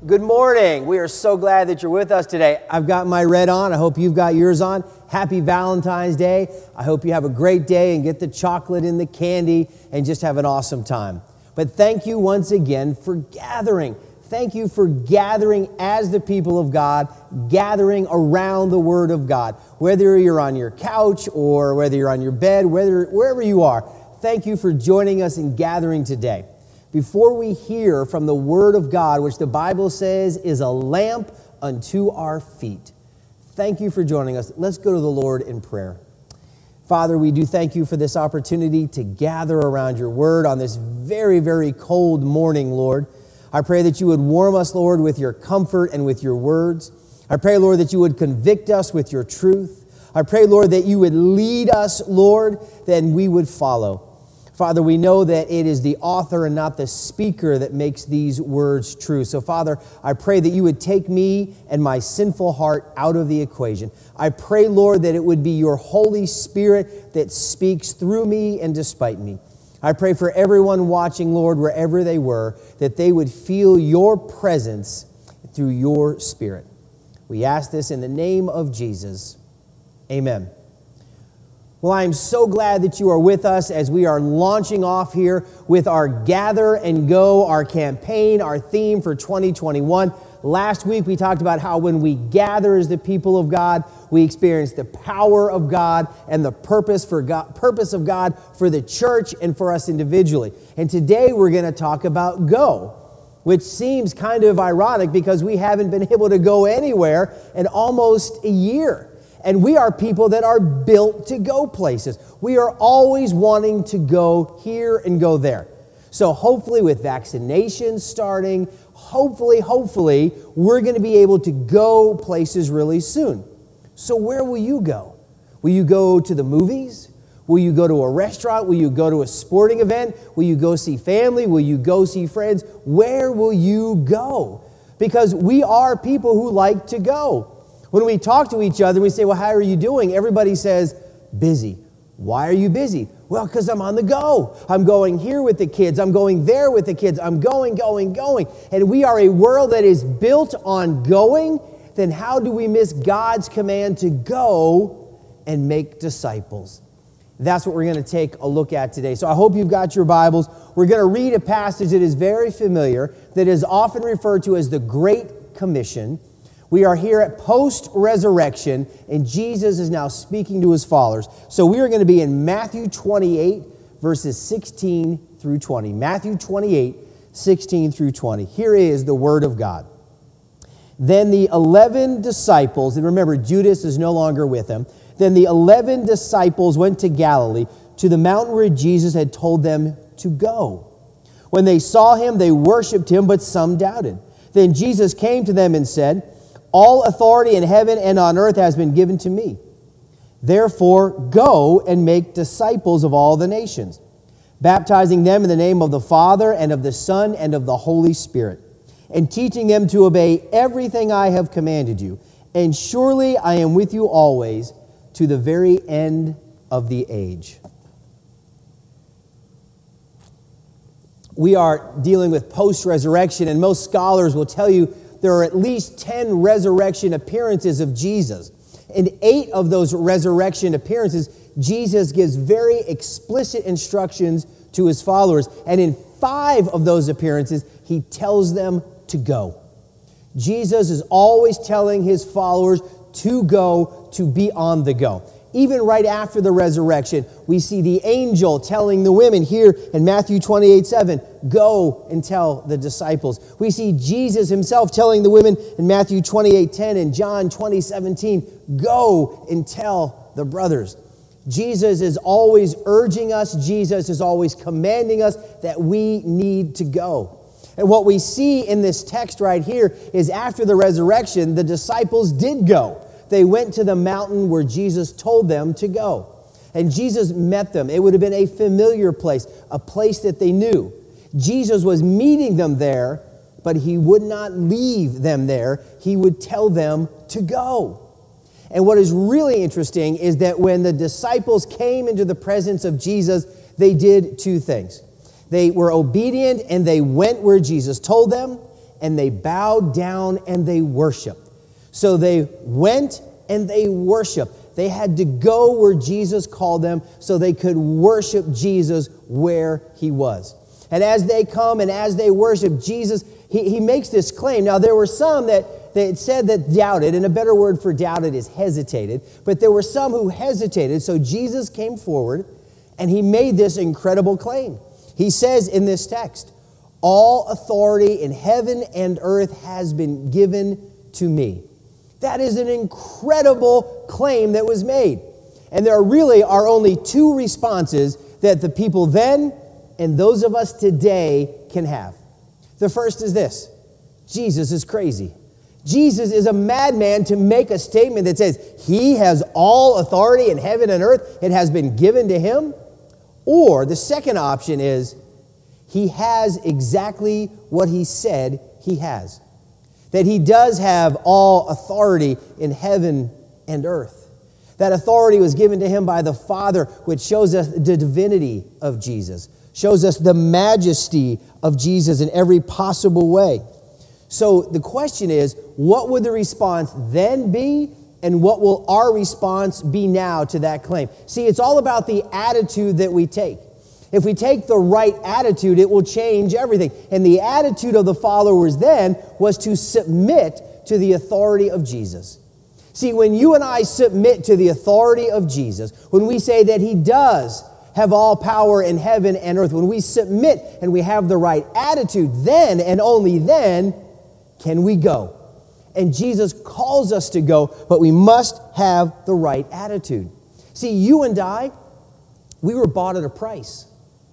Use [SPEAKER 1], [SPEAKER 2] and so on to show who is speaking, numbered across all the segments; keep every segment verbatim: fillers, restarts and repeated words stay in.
[SPEAKER 1] Good morning. We are so glad that you're with us today. I've got my red on. I hope you've got yours on. Happy Valentine's Day. I hope you have a great day and get the chocolate and the candy and just have an awesome time. But thank you once again for gathering. Thank you for gathering as the people of God, gathering around the Word of God. Whether you're on your couch or whether you're on your bed, whether wherever you are, thank you for joining us and gathering today. Before we hear from the Word of God, which the Bible says is a lamp unto our feet, thank you for joining us. Let's go to the Lord in prayer. Father, we do thank you for this opportunity to gather around your Word on this very, very cold morning, Lord. I pray that you would warm us, Lord, with your comfort and with your words. I pray, Lord, that you would convict us with your truth. I pray, Lord, that you would lead us, Lord, then we would follow. Father, we know that it is the author and not the speaker that makes these words true. So, Father, I pray that you would take me and my sinful heart out of the equation. I pray, Lord, that it would be your Holy Spirit that speaks through me and despite me. I pray for everyone watching, Lord, wherever they were, that they would feel your presence through your Spirit. We ask this in the name of Jesus. Amen. Well, I am so glad that you are with us as we are launching off here with our Gather and Go, our campaign, our theme for twenty twenty-one. Last week, we talked about how when we gather as the people of God, we experience the power of God and the purpose for God, purpose of God for the church and for us individually. And today, we're going to talk about go, which seems kind of ironic because we haven't been able to go anywhere in almost a year. And we are people that are built to go places. We are always wanting to go here and go there. So hopefully with vaccinations starting, hopefully, hopefully, we're going to be able to go places really soon. So where will you go? Will you go to the movies? Will you go to a restaurant? Will you go to a sporting event? Will you go see family? Will you go see friends? Where will you go? Because we are people who like to go. When we talk to each other, we say, well, how are you doing? Everybody says, busy. Why are you busy? Well, because I'm on the go. I'm going here with the kids. I'm going there with the kids. I'm going, going, going. And we are a world that is built on going. Then how do we miss God's command to go and make disciples? That's what we're going to take a look at today. So I hope you've got your Bibles. We're going to read a passage that is very familiar, that is often referred to as the Great Commission. We are here at post-resurrection, and Jesus is now speaking to his followers. So we are going to be in Matthew twenty-eight, verses sixteen through twenty. Matthew twenty-eight, sixteen through twenty. Here is the word of God. Then the eleven disciples, and remember, Judas is no longer with them. Then the eleven disciples went to Galilee, to the mountain where Jesus had told them to go. When they saw him, they worshipped him, but some doubted. Then Jesus came to them and said, all authority in heaven and on earth has been given to me. Therefore, go and make disciples of all the nations, baptizing them in the name of the Father and of the Son and of the Holy Spirit, and teaching them to obey everything I have commanded you. And surely I am with you always to the very end of the age. We are dealing with post-resurrection, and most scholars will tell you there are at least ten resurrection appearances of Jesus. In eight of those resurrection appearances, Jesus gives very explicit instructions to his followers. And in five of those appearances, he tells them to go. Jesus is always telling his followers to go, to be on the go. Even right after the resurrection, we see the angel telling the women here in Matthew twenty-eight, seven, go and tell the disciples. We see Jesus himself telling the women in Matthew twenty-eight, ten and John twenty, seventeen, go and tell the brothers. Jesus is always urging us. Jesus is always commanding us that we need to go. And what we see in this text right here is after the resurrection, the disciples did go. They went to the mountain where Jesus told them to go. And Jesus met them. It would have been a familiar place, a place that they knew. Jesus was meeting them there, but he would not leave them there. He would tell them to go. And what is really interesting is that when the disciples came into the presence of Jesus, they did two things. They were obedient and they went where Jesus told them, and they bowed down and they worshiped. So they went and they worshiped. They had to go where Jesus called them so they could worship Jesus where he was. And as they come and as they worship Jesus, he, he makes this claim. Now, there were some that, that said that doubted, and a better word for doubted is hesitated, but there were some who hesitated. So Jesus came forward and he made this incredible claim. He says in this text, all authority in heaven and earth has been given to me. That is an incredible claim that was made. And there really are only two responses that the people then and those of us today can have. The first is this: Jesus is crazy. Jesus is a madman to make a statement that says he has all authority in heaven and earth. It has been given to him. Or the second option is he has exactly what he said he has. That he does have all authority in heaven and earth. That authority was given to him by the Father, which shows us the divinity of Jesus. Shows us the majesty of Jesus in every possible way. So the question is, what would the response then be, and what will our response be now to that claim? See, it's all about the attitude that we take. If we take the right attitude, it will change everything. And the attitude of the followers then was to submit to the authority of Jesus. See, when you and I submit to the authority of Jesus, when we say that he does have all power in heaven and earth, when we submit and we have the right attitude, then and only then can we go. And Jesus calls us to go, but we must have the right attitude. See, you and I, we were bought at a price.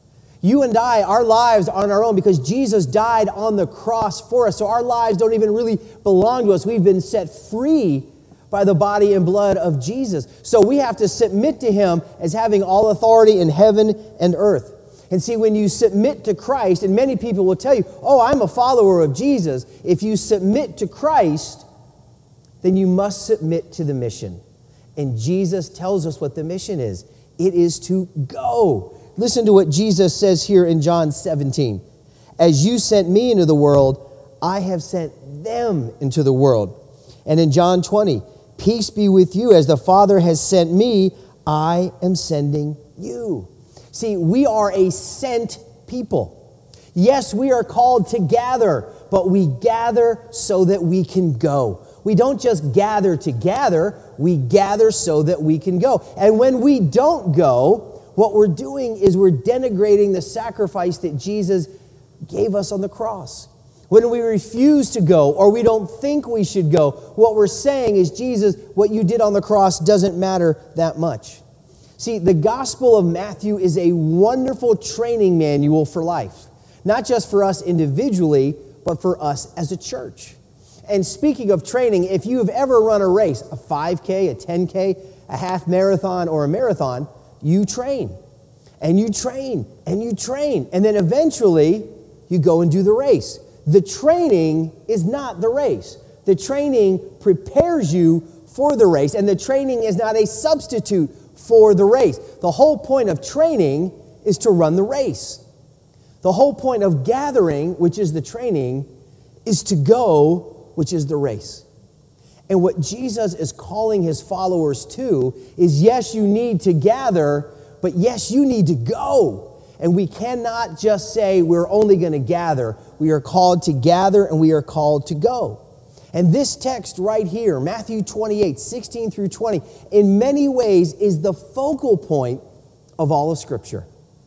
[SPEAKER 1] You and I, our lives are on our own because Jesus died on the cross for us. So our lives don't even really belong to us. We've been set free by the body and blood of Jesus. So we have to submit to him as having all authority in heaven and earth. And see, when you submit to Christ, and many people will tell you, oh, I'm a follower of Jesus. If you submit to Christ, then you must submit to the mission. And Jesus tells us what the mission is. It is to go. Listen to what Jesus says here in John seventeen. As you sent me into the world, I have sent them into the world. And in John twenty, peace be with you. As the Father has sent me, I am sending you. See, we are a sent people. Yes, we are called to gather, but we gather so that we can go. We don't just gather to gather, we gather so that we can go. And when we don't go, what we're doing is we're denigrating the sacrifice that Jesus gave us on the cross. When we refuse to go or we don't think we should go, what we're saying is, Jesus, what you did on the cross doesn't matter that much. See, the Gospel of Matthew is a wonderful training manual for life. Not just for us individually, but for us as a church. And speaking of training, if you've ever run a race, a five K, a ten K, a half marathon, or a marathon, you train. And you train, and you train. And then eventually, you go and do the race. The training is not the race. The training prepares you for the race, and the training is not a substitute for the race. The whole point of training is to run the race. The whole point of gathering, which is the training, is to go, which is the race. And what Jesus is calling his followers to is, yes, you need to gather, but yes, you need to go. And we cannot just say we're only going to gather. We are called to gather and we are called to go. And this text right here, Matthew twenty-eight, sixteen through twenty, in many ways is the focal point of all of Scripture.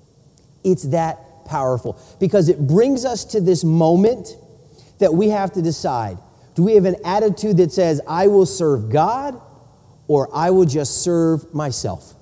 [SPEAKER 1] It's that powerful because it brings us to this moment that we have to decide. Do we have an attitude that says, I will serve God, or I will just serve myself?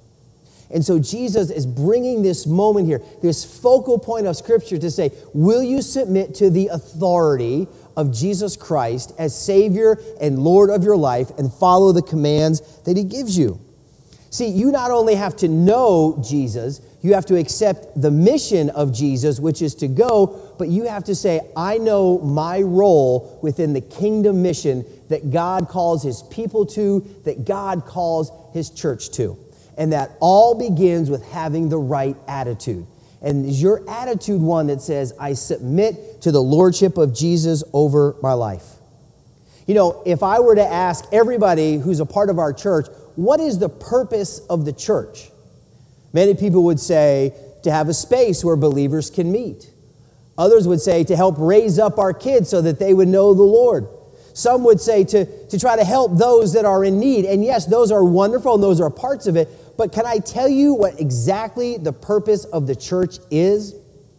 [SPEAKER 1] And so Jesus is bringing this moment here, this focal point of Scripture to say, will you submit to the authority of Jesus Christ as Savior and Lord of your life and follow the commands that he gives you? See, you not only have to know Jesus, you have to accept the mission of Jesus, which is to go, but you have to say, I know my role within the kingdom mission that God calls his people to, that God calls his church to. And that all begins with having the right attitude. And is your attitude one that says, I submit to the lordship of Jesus over my life? You know, if I were to ask everybody who's a part of our church, what is the purpose of the church? Many people would say to have a space where believers can meet. Others would say to help raise up our kids so that they would know the Lord. Some would say to, to try to help those that are in need. And yes, those are wonderful and those are parts of it. But can I tell you what exactly the purpose of the church is?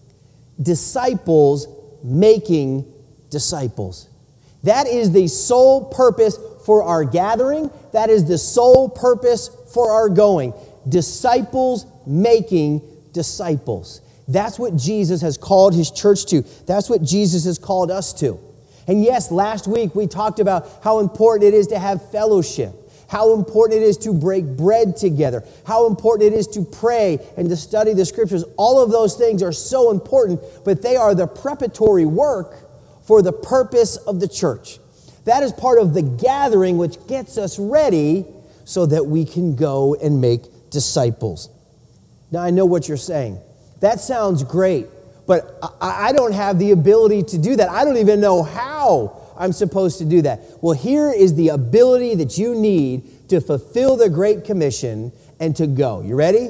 [SPEAKER 1] Disciples making disciples. That is the sole purpose for our gathering. That is the sole purpose for our going. Disciples making disciples. That's what Jesus has called his church to. That's what Jesus has called us to. And yes, last week we talked about how important it is to have fellowship, how important it is to break bread together, how important it is to pray and to study the scriptures. All of those things are so important, but they are the preparatory work for the purpose of the church. That is part of the gathering which gets us ready so that we can go and make disciples. Now, I know what you're saying. That sounds great, but I, I don't have the ability to do that. I don't even know how I'm supposed to do that. Well, here is the ability that you need to fulfill the Great Commission and to go. You ready?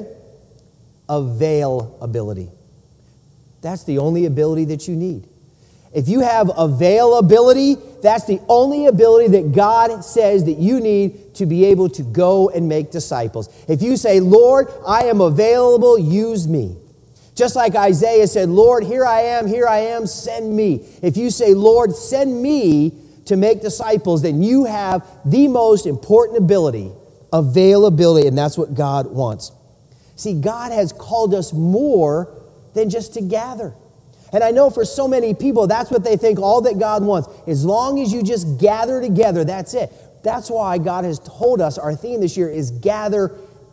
[SPEAKER 1] Availability. That's the only ability that you need. If you have availability, that's the only ability that God says that you need to be able to go and make disciples. If you say, Lord, I am available, use me. Just like Isaiah said, Lord, here I am, here I am, send me. If you say, Lord, send me to make disciples, then you have the most important ability, availability, and that's what God wants. See, God has called us more than just to gather. And I know for so many people, that's what they think, all that God wants. As long as you just gather together, that's it. That's why God has told us, our theme this year is gather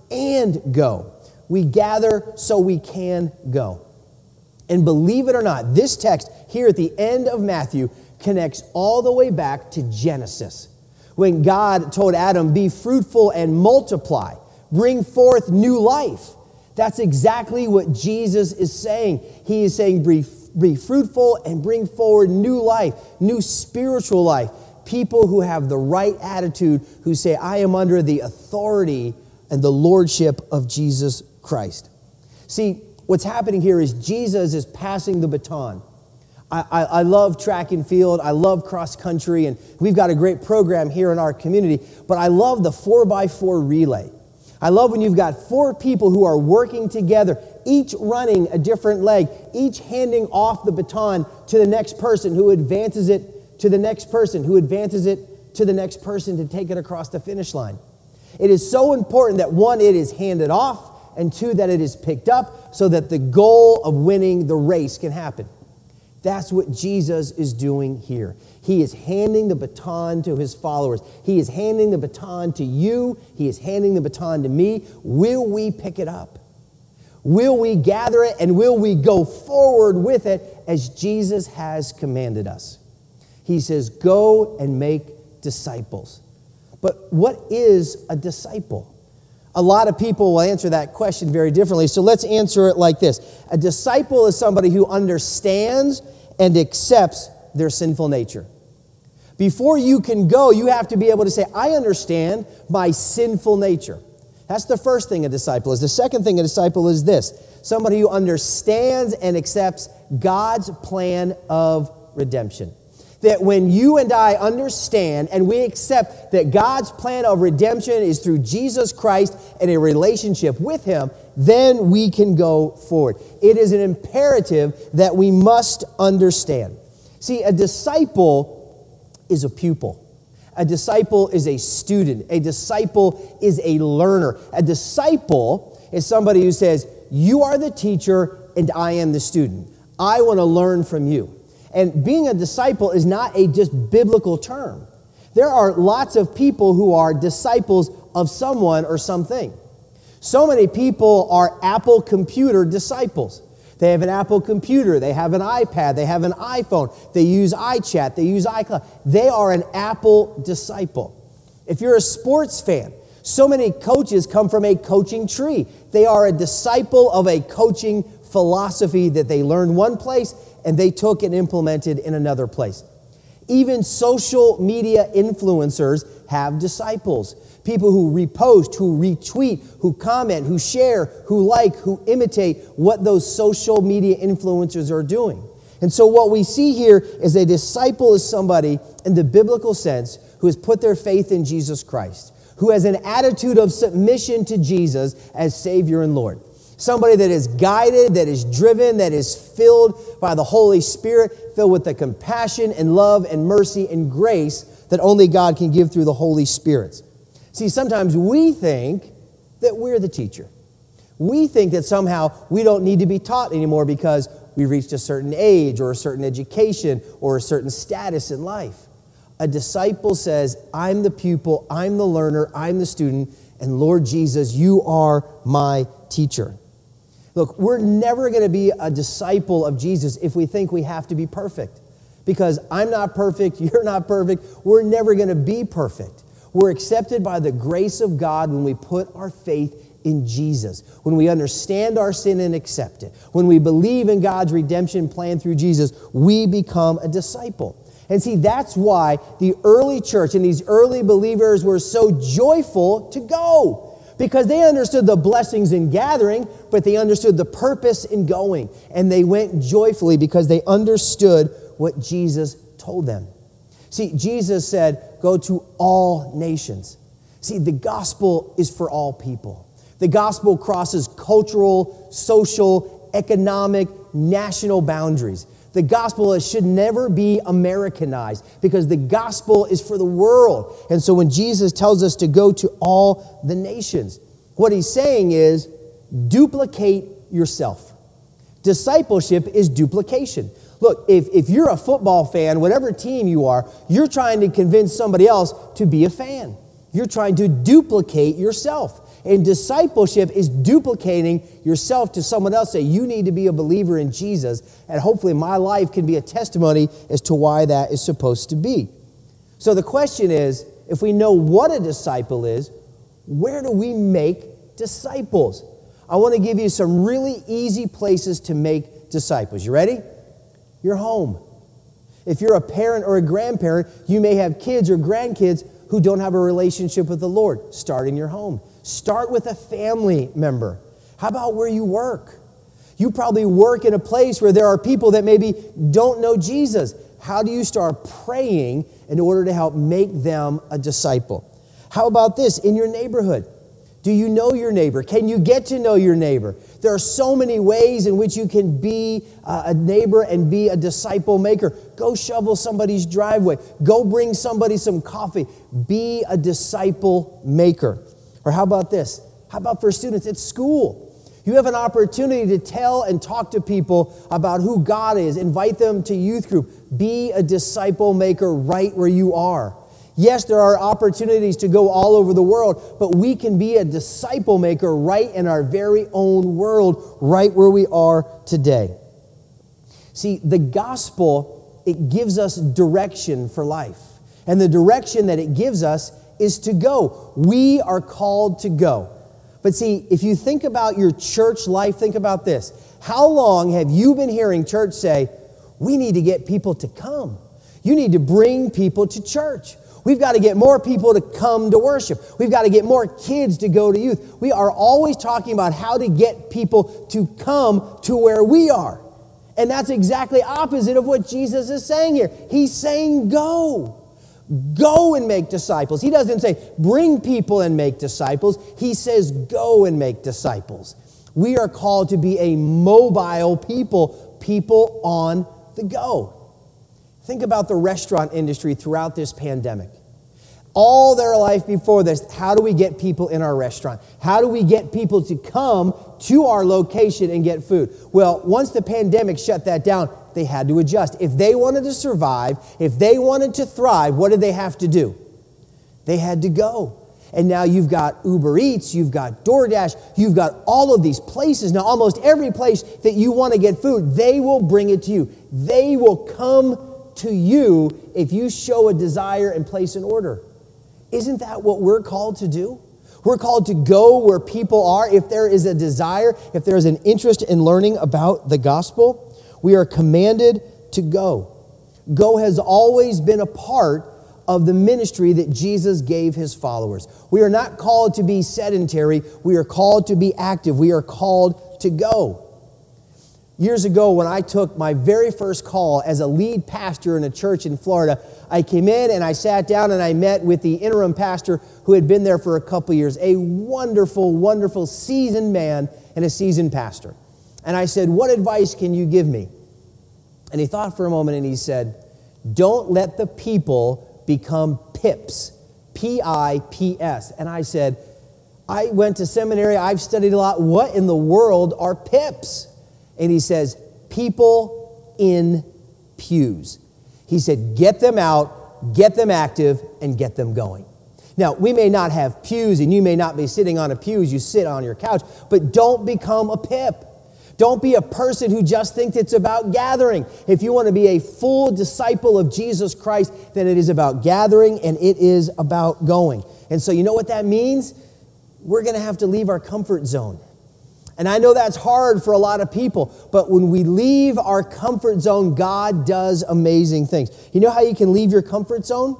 [SPEAKER 1] and go. We gather so we can go. And believe it or not, this text here at the end of Matthew connects all the way back to Genesis. When God told Adam, be fruitful and multiply, bring forth new life. That's exactly what Jesus is saying. He is saying, be, be fruitful and bring forward new life, new spiritual life. People who have the right attitude, who say, I am under the authority and the lordship of Jesus Christ. See, what's happening here is Jesus is passing the baton. I, I, I love track and field. I love cross country, and we've got a great program here in our community, but I love the four by four relay. I love when you've got four people who are working together, each running a different leg, each handing off the baton to the next person who advances it to the next person, who advances it to the next person to take it across the finish line. It is so important that one, it is handed off, and two, that it is picked up so that the goal of winning the race can happen. That's what Jesus is doing here. He is handing the baton to his followers. He is handing the baton to you. He is handing the baton to me. Will we pick it up? Will we gather it, and will we go forward with it as Jesus has commanded us? He says, go and make disciples. But what is a disciple? A lot of people will answer that question very differently. So let's answer it like this. A disciple is somebody who understands and accepts their sinful nature. Before you can go, you have to be able to say, I understand my sinful nature. That's the first thing a disciple is. The second thing a disciple is this. Somebody who understands and accepts God's plan of redemption. That when you and I understand and we accept that God's plan of redemption is through Jesus Christ and a relationship with him, then we can go forward. It is an imperative that we must understand. See, a disciple is a pupil. A disciple is a student. A disciple is a learner. A disciple is somebody who says, you are the teacher and I am the student. I want to learn from you. And being a disciple is not a just biblical term. There are lots of people who are disciples of someone or something. So many people are Apple computer disciples. They have an Apple computer, they have an iPad, they have an iPhone, they use iChat, they use iCloud. They are an Apple disciple. If you're a sports fan, so many coaches come from a coaching tree. They are a disciple of a coaching philosophy that they learned one place and they took and implemented in another place. Even social media influencers have disciples. People who repost, who retweet, who comment, who share, who like, who imitate what those social media influencers are doing. And so what we see here is a disciple is somebody in the biblical sense who has put their faith in Jesus Christ, who has an attitude of submission to Jesus as Savior and Lord. Somebody that is guided, that is driven, that is filled by the Holy Spirit, filled with the compassion and love and mercy and grace that only God can give through the Holy Spirit. See, sometimes we think that we're the teacher. We think that somehow we don't need to be taught anymore because we've reached a certain age or a certain education or a certain status in life. A disciple says, I'm the pupil, I'm the learner, I'm the student, and Lord Jesus, you are my teacher. Look, we're never going to be a disciple of Jesus if we think we have to be perfect. Because I'm not perfect, you're not perfect, we're never going to be perfect. We're accepted by the grace of God when we put our faith in Jesus, when we understand our sin and accept it, when we believe in God's redemption plan through Jesus, we become a disciple. And see, that's why the early church and these early believers were so joyful to go, because they understood the blessings in gathering, but they understood the purpose in going, and they went joyfully because they understood what Jesus told them. See, Jesus said, go to all nations. See, the gospel is for all people. The gospel crosses cultural, social, economic, national boundaries. The gospel should never be Americanized because the gospel is for the world. And so when Jesus tells us to go to all the nations, what he's saying is duplicate yourself. Discipleship is duplication. Look, if, if you're a football fan, whatever team you are, you're trying to convince somebody else to be a fan. You're trying to duplicate yourself. And discipleship is duplicating yourself to someone else. Say, you need to be a believer in Jesus. And hopefully my life can be a testimony as to why that is supposed to be. So the question is, if we know what a disciple is, where do we make disciples? I want to give you some really easy places to make disciples. You ready? Your home. If you're a parent or a grandparent, you may have kids or grandkids who don't have a relationship with the Lord. Start in your home. Start with a family member. How about where you work? You probably work in a place where there are people that maybe don't know Jesus. How do you start praying in order to help make them a disciple? How about this? In your neighborhood. Do you know your neighbor? Can you get to know your neighbor? There are so many ways in which you can be a neighbor and be a disciple maker. Go shovel somebody's driveway. Go bring somebody some coffee. Be a disciple maker. Or how about this? How about for students at school? You have an opportunity to tell and talk to people about who God is. Invite them to youth group. Be a disciple maker right where you are. Yes, there are opportunities to go all over the world, but we can be a disciple maker right in our very own world, right where we are today. See, the gospel, it gives us direction for life. And the direction that it gives us is to go. We are called to go. But see, if you think about your church life, think about this. How long have you been hearing church say, we need to get people to come? You need to bring people to church. We've got to get more people to come to worship. We've got to get more kids to go to youth. We are always talking about how to get people to come to where we are. And that's exactly opposite of what Jesus is saying here. He's saying go. Go and make disciples. He doesn't say bring people and make disciples. He says go and make disciples. We are called to be a mobile people, people on the go. Think about the restaurant industry throughout this pandemic. All their life before this, how do we get people in our restaurant? How do we get people to come to our location and get food? Well, once the pandemic shut that down, they had to adjust. If they wanted to survive, if they wanted to thrive, what did they have to do? They had to go. And now you've got Uber Eats, you've got DoorDash, you've got all of these places. Now, almost every place that you want to get food, they will bring it to you. They will come to you if you show a desire and place an order. Isn't that what we're called to do? We're called to go where people are. If there is a desire, if there is an interest in learning about the gospel, we are commanded to go. Go has always been a part of the ministry that Jesus gave his followers. We are not called to be sedentary. We are called to be active. We are called to go. Years ago, when I took my very first call as a lead pastor in a church in Florida, I came in and I sat down and I met with the interim pastor who had been there for a couple years, a wonderful, wonderful seasoned man and a seasoned pastor. And I said, "What advice can you give me?" And he thought for a moment and he said, "Don't let the people become pips, P I P S." And I said, "I went to seminary, I've studied a lot. What in the world are pips?" And he says, "People in pews." He said, "Get them out, get them active, and get them going." Now, we may not have pews, and you may not be sitting on a pew as you sit on your couch, but don't become a pip. Don't be a person who just thinks it's about gathering. If you want to be a full disciple of Jesus Christ, then it is about gathering and it is about going. And so you know what that means? We're going to have to leave our comfort zone. And I know that's hard for a lot of people, but when we leave our comfort zone, God does amazing things. You know how you can leave your comfort zone?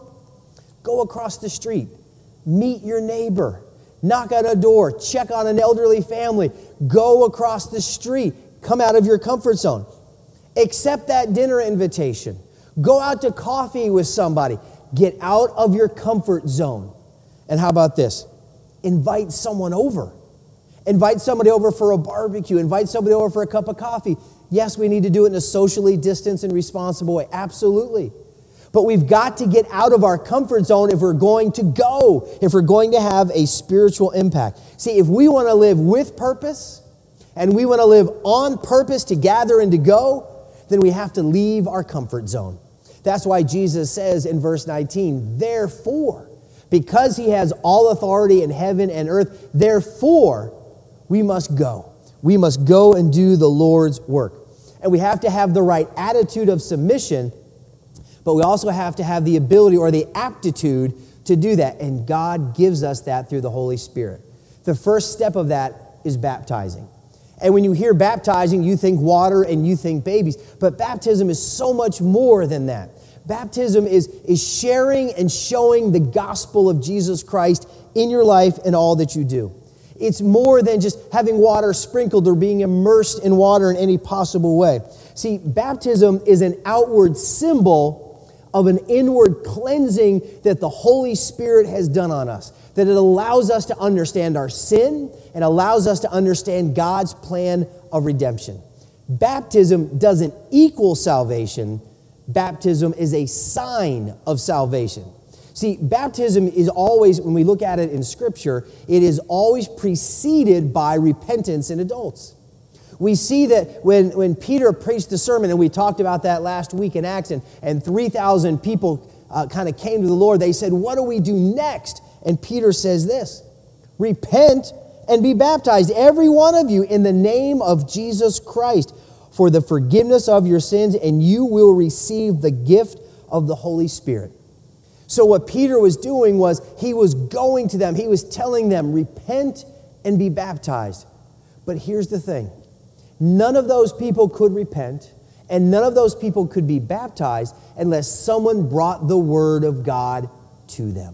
[SPEAKER 1] Go across the street, meet your neighbor, knock on a door, check on an elderly family, go across the street, come out of your comfort zone. Accept that dinner invitation. Go out to coffee with somebody. Get out of your comfort zone. And how about this? Invite someone over. Invite somebody over for a barbecue. Invite somebody over for a cup of coffee. Yes, we need to do it in a socially distanced and responsible way. Absolutely. But we've got to get out of our comfort zone if we're going to go, if we're going to have a spiritual impact. See, if we want to live with purpose and we want to live on purpose to gather and to go, then we have to leave our comfort zone. That's why Jesus says in verse nineteen, "Therefore, because he has all authority in heaven and earth, therefore we must go. We must go and do the Lord's work." And we have to have the right attitude of submission, but we also have to have the ability or the aptitude to do that. And God gives us that through the Holy Spirit. The first step of that is baptizing. And when you hear baptizing, you think water and you think babies. But baptism is so much more than that. Baptism is, is sharing and showing the gospel of Jesus Christ in your life and all that you do. It's more than just having water sprinkled or being immersed in water in any possible way. See, baptism is an outward symbol of an inward cleansing that the Holy Spirit has done on us. That it allows us to understand our sin and allows us to understand God's plan of redemption. Baptism doesn't equal salvation. Baptism is a sign of salvation. See, baptism is always, when we look at it in Scripture, it is always preceded by repentance in adults. We see that when, when Peter preached the sermon, and we talked about that last week in Acts, and, and three thousand people uh, kind of came to the Lord, they said, "What do we do next?" And Peter says this, "Repent and be baptized, every one of you, in the name of Jesus Christ, for the forgiveness of your sins, and you will receive the gift of the Holy Spirit." So what Peter was doing was he was going to them. He was telling them, repent and be baptized. But here's the thing. None of those people could repent, and none of those people could be baptized unless someone brought the word of God to them.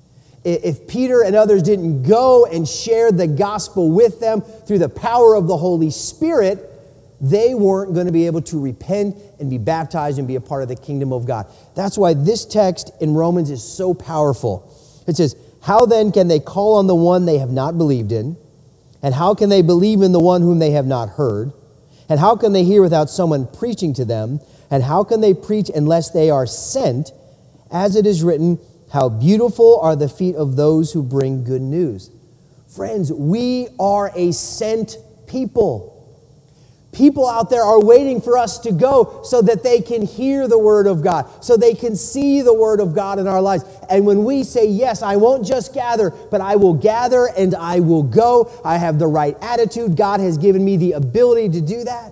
[SPEAKER 1] If Peter and others didn't go and share the gospel with them through the power of the Holy Spirit, they weren't going to be able to repent and be baptized and be a part of the kingdom of God. That's why this text in Romans is so powerful. It says, "How then can they call on the one they have not believed in? And how can they believe in the one whom they have not heard? And how can they hear without someone preaching to them? And how can they preach unless they are sent? As it is written, how beautiful are the feet of those who bring good news." Friends, we are a sent people. People out there are waiting for us to go so that they can hear the word of God, so they can see the word of God in our lives. And when we say, yes, I won't just gather, but I will gather and I will go. I have the right attitude. God has given me the ability to do that.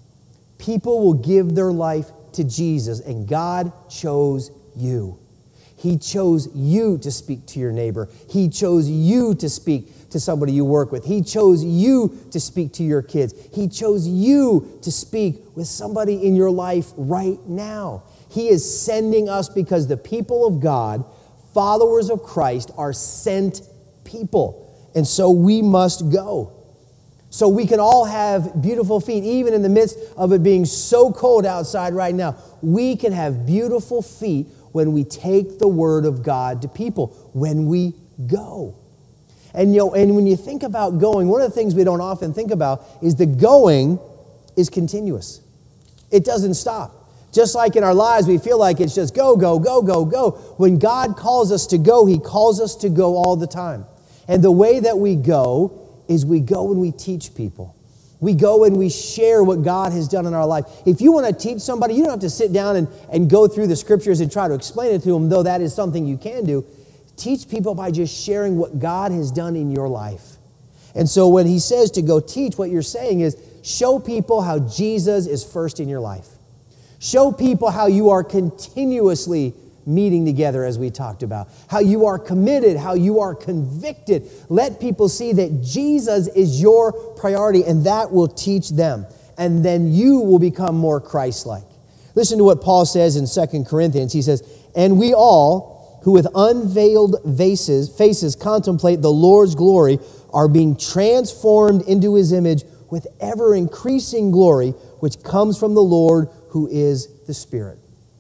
[SPEAKER 1] People will give their life to Jesus, and God chose you. He chose you to speak to your neighbor. He chose you to speak to somebody you work with. He chose you to speak to your kids. He chose you to speak with somebody in your life right now. He is sending us because the people of God, followers of Christ, are sent people. And so we must go. So we can all have beautiful feet, even in the midst of it being so cold outside right now. We can have beautiful feet when we take the word of God to people, when we go. And, you know, and when you think about going, one of the things we don't often think about is the going is continuous. It doesn't stop. Just like in our lives, we feel like it's just go, go, go, go, go. When God calls us to go, He calls us to go all the time. And the way that we go is we go and we teach people. We go and we share what God has done in our life. If you want to teach somebody, you don't have to sit down and, and go through the scriptures and try to explain it to them, though that is something you can do. Teach people by just sharing what God has done in your life. And so when He says to go teach, what you're saying is show people how Jesus is first in your life. Show people how you are continuously meeting together, as we talked about. How you are committed, how you are convicted. Let people see that Jesus is your priority, and that will teach them. And then you will become more Christ-like. Listen to what Paul says in Second Corinthians. He says, "And we all, who with unveiled faces, faces contemplate the Lord's glory, are being transformed into His image with ever-increasing glory, which comes from the Lord, who is the Spirit."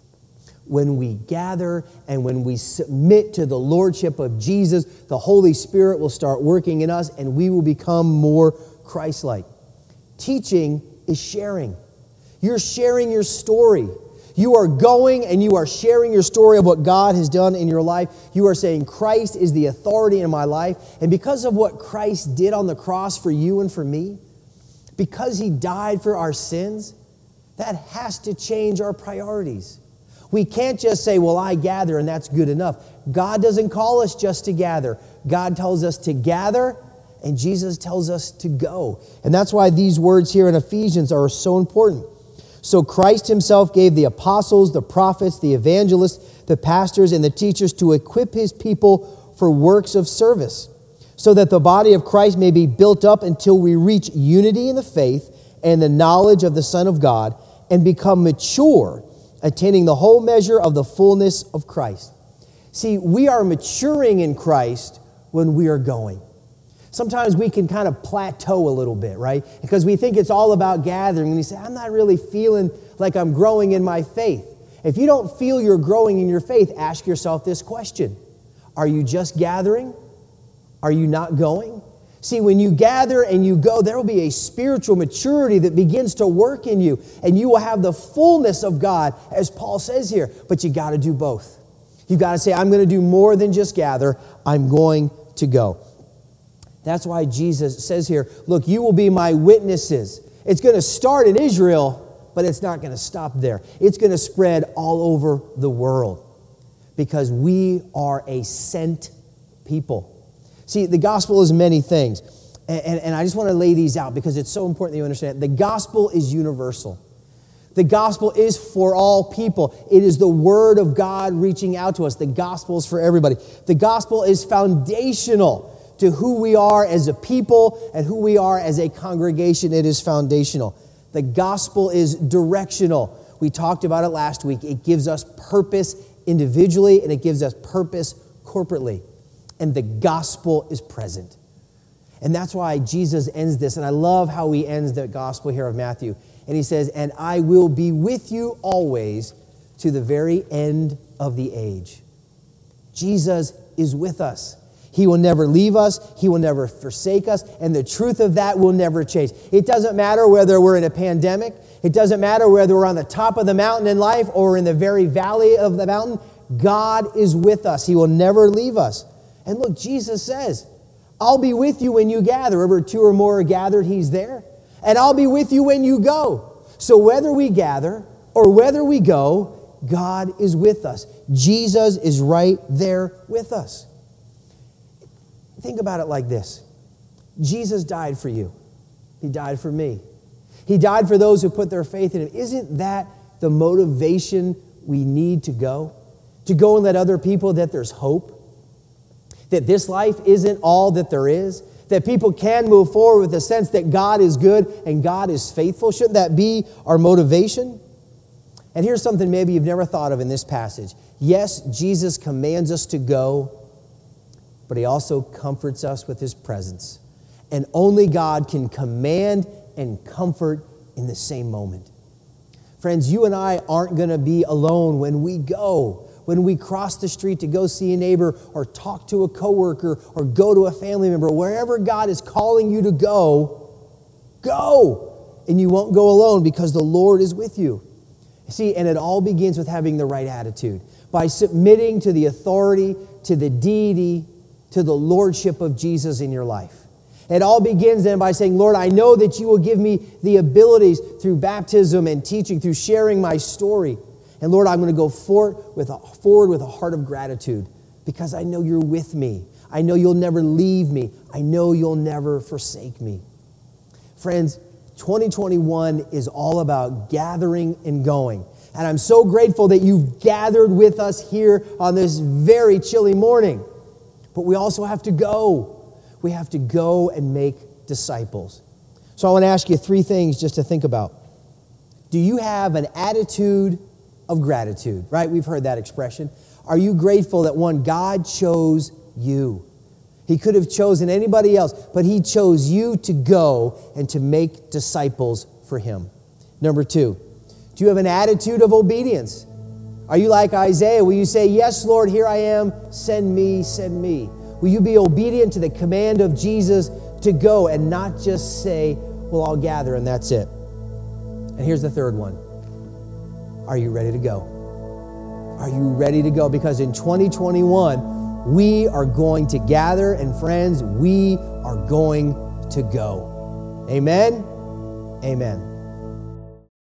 [SPEAKER 1] When we gather and when we submit to the lordship of Jesus, the Holy Spirit will start working in us and we will become more Christ-like. Teaching is sharing. You're sharing your story. You are going and you are sharing your story of what God has done in your life. You are saying, Christ is the authority in my life. And because of what Christ did on the cross for you and for me, because He died for our sins, that has to change our priorities. We can't just say, well, I gather and that's good enough. God doesn't call us just to gather. God tells us to gather and Jesus tells us to go. And that's why these words here in Ephesians are so important. So Christ Himself gave the apostles, the prophets, the evangelists, the pastors, and the teachers to equip His people for works of service, so that the body of Christ may be built up until we reach unity in the faith and the knowledge of the Son of God and become mature, attaining the whole measure of the fullness of Christ. See, we are maturing in Christ when we are going. Sometimes we can kind of plateau a little bit, right? Because we think it's all about gathering. And you say, I'm not really feeling like I'm growing in my faith. If you don't feel you're growing in your faith, ask yourself this question. Are you just gathering? Are you not going? See, when you gather and you go, there will be a spiritual maturity that begins to work in you. And you will have the fullness of God, as Paul says here. But you got to do both. You've got to say, I'm going to do more than just gather. I'm going to go. That's why Jesus says here, look, you will be my witnesses. It's going to start in Israel, but it's not going to stop there. It's going to spread all over the world because we are a sent people. See, the gospel is many things, and, and, and I just want to lay these out because it's so important that you understand. The gospel is universal. The gospel is for all people. It is the word of God reaching out to us. The gospel is for everybody. The gospel is foundational to who we are as a people and who we are as a congregation. It is foundational. The gospel is directional. We talked about it last week. It gives us purpose individually and it gives us purpose corporately. And the gospel is present. And that's why Jesus ends this. And I love how he ends the gospel here of Matthew. And he says, and I will be with you always to the very end of the age. Jesus is with us. He will never leave us. He will never forsake us. And the truth of that will never change. It doesn't matter whether we're in a pandemic. It doesn't matter whether we're on the top of the mountain in life or in the very valley of the mountain. God is with us. He will never leave us. And look, Jesus says, I'll be with you when you gather. Wherever two or more are gathered, he's there. And I'll be with you when you go. So whether we gather or whether we go, God is with us. Jesus is right there with us. Think about it like this. Jesus died for you. He died for me. He died for those who put their faith in him. Isn't that the motivation we need to go? to go and let other people that there's hope, that this life isn't all that there is, that people can move forward with a sense that God is good and God is faithful. Shouldn't that be our motivation? And here's something maybe you've never thought of in this passage. Yes, Jesus commands us to go, but he also comforts us with his presence. And only God can command and comfort in the same moment. Friends, you and I aren't going to be alone when we go, when we cross the street to go see a neighbor or talk to a coworker or go to a family member. Wherever God is calling you to go, go. And you won't go alone because the Lord is with you. See, and it all begins with having the right attitude. By submitting to the authority, to the deity, to the lordship of Jesus in your life. It all begins then by saying, Lord, I know that you will give me the abilities through baptism and teaching, through sharing my story. And Lord, I'm going to go forward with a, forward with a heart of gratitude because I know you're with me. I know you'll never leave me. I know you'll never forsake me. Friends, twenty twenty-one is all about gathering and going. And I'm so grateful that you've gathered with us here on this very chilly morning. But we also have to go. We have to go and make disciples. So I want to ask you three things just to think about. Do you have an attitude of gratitude? Right? We've heard that expression. Are you grateful that, one, God chose you? He could have chosen anybody else, but he chose you to go and to make disciples for him. Number two, do you have an attitude of obedience? Are you like Isaiah? Will you say, yes, Lord, here I am, send me, send me? Will you be obedient to the command of Jesus to go and not just say, well, I'll gather and that's it? And here's the third one. Are you ready to go? Are you ready to go? Because in twenty twenty-one, we are going to gather, and friends, we are going to go. Amen? Amen.